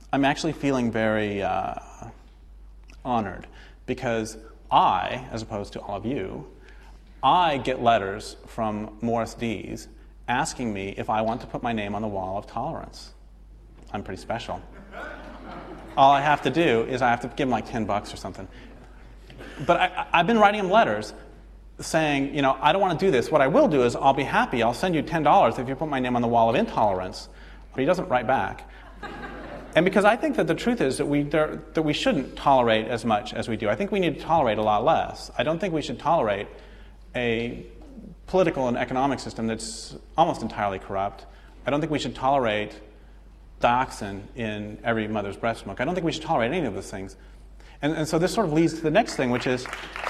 I'm actually feeling very honored because I, as opposed to all of you, I get letters from Morris Dees asking me if I want to put my name on the wall of tolerance. I'm pretty special. All I have to do is I have to give them like $10 or something. But I've been writing him letters saying, you know, I don't want to do this. What I will do is I'll be happy. I'll send you $10 if you put my name on the wall of intolerance. But he doesn't write back. And because I think that the truth is that we shouldn't tolerate as much as we do. I think we need to tolerate a lot less. I don't think we should tolerate a political and economic system that's almost entirely corrupt. I don't think we should tolerate dioxin in every mother's breast milk. I don't think we should tolerate any of those things. And so this sort of leads to the next thing, which is